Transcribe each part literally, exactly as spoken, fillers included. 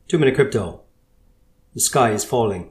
Two Minute Crypto. The sky is falling.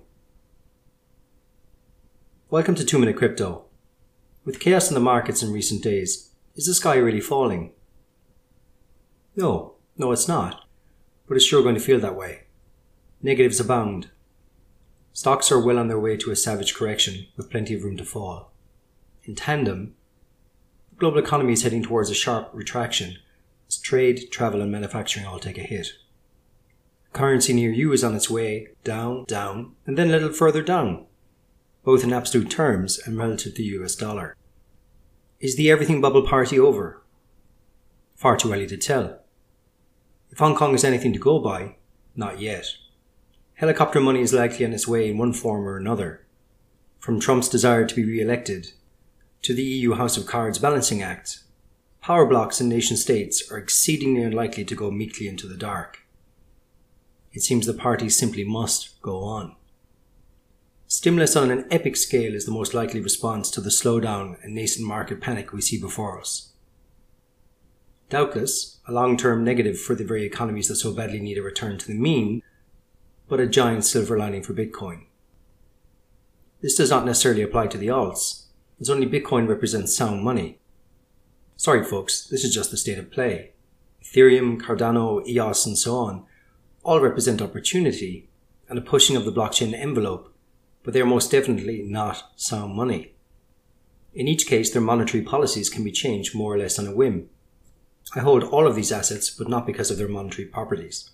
Welcome to Two Minute Crypto. With chaos in the markets in recent days, is the sky really falling? No, no it's not, but it's sure going to feel that way. Negatives abound. Stocks are well on their way to a savage correction with plenty of room to fall. In tandem, the global economy is heading towards a sharp retraction as trade, travel and manufacturing all take a hit. Currency near you is on its way down, down, and then a little further down, both in absolute terms and relative to the U S dollar. Is the everything bubble party over? Far too early to tell. If Hong Kong is anything to go by, not yet. Helicopter money is likely on its way in one form or another, from Trump's desire to be re-elected to the E U House of Cards Balancing Act. Power blocks and nation states are exceedingly unlikely to go meekly into the dark. It seems the party simply must go on. Stimulus on an epic scale is the most likely response to the slowdown and nascent market panic we see before us. Doubtless, a long-term negative for the very economies that so badly need a return to the mean, but a giant silver lining for Bitcoin. This does not necessarily apply to the alts, as only Bitcoin represents sound money. Sorry folks, this is just the state of play. Ethereum, Cardano, E O S and so on all represent opportunity and a pushing of the blockchain envelope, but they are most definitely not sound money. In each case, their monetary policies can be changed more or less on a whim. I hold all of these assets, but not because of their monetary properties.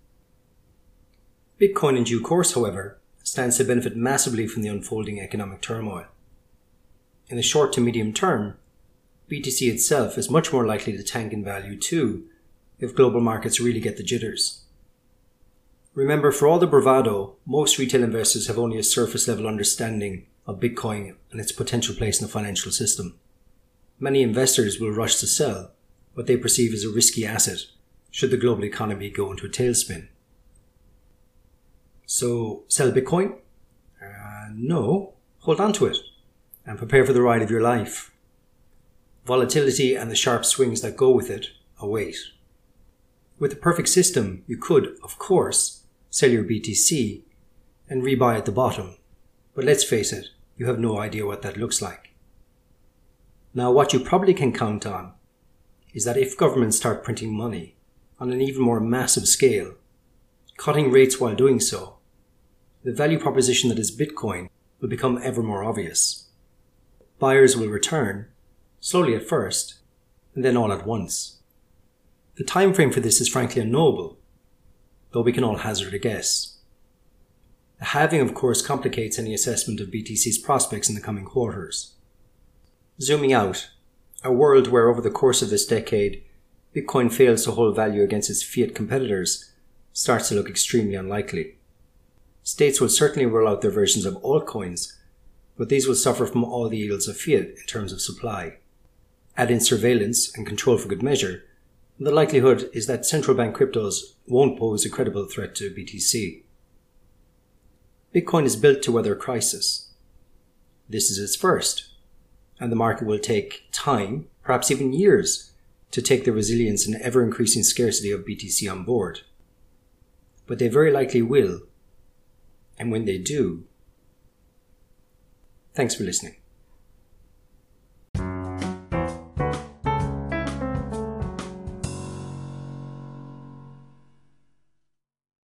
Bitcoin in due course, however, stands to benefit massively from the unfolding economic turmoil. In the short to medium term, B T C itself is much more likely to tank in value too if global markets really get the jitters. Remember, for all the bravado, most retail investors have only a surface level understanding of Bitcoin and its potential place in the financial system. Many investors will rush to sell what they perceive as a risky asset should the global economy go into a tailspin. So, sell Bitcoin? Uh, no, hold on to it and prepare for the ride of your life. Volatility and the sharp swings that go with it await. With the perfect system, you could, of course, sell your B T C and rebuy at the bottom. But let's face it, you have no idea what that looks like. Now, what you probably can count on is that if governments start printing money on an even more massive scale, cutting rates while doing so, the value proposition that is Bitcoin will become ever more obvious. Buyers will return, slowly at first, and then all at once. The time frame for this is frankly unknowable, though we can all hazard a guess. The halving, of course, complicates any assessment of B T C's prospects in the coming quarters. Zooming out, a world where over the course of this decade, Bitcoin fails to hold value against its fiat competitors starts to look extremely unlikely. States will certainly roll out their versions of altcoins, but these will suffer from all the ills of fiat in terms of supply. Add in surveillance and control for good measure, and the likelihood is that central bank cryptos won't pose a credible threat to B T C. Bitcoin is built to weather a crisis. This is its first, and the market will take time, perhaps even years, to take the resilience and ever-increasing scarcity of B T C on board. But they very likely will, and when they do... Thanks for listening.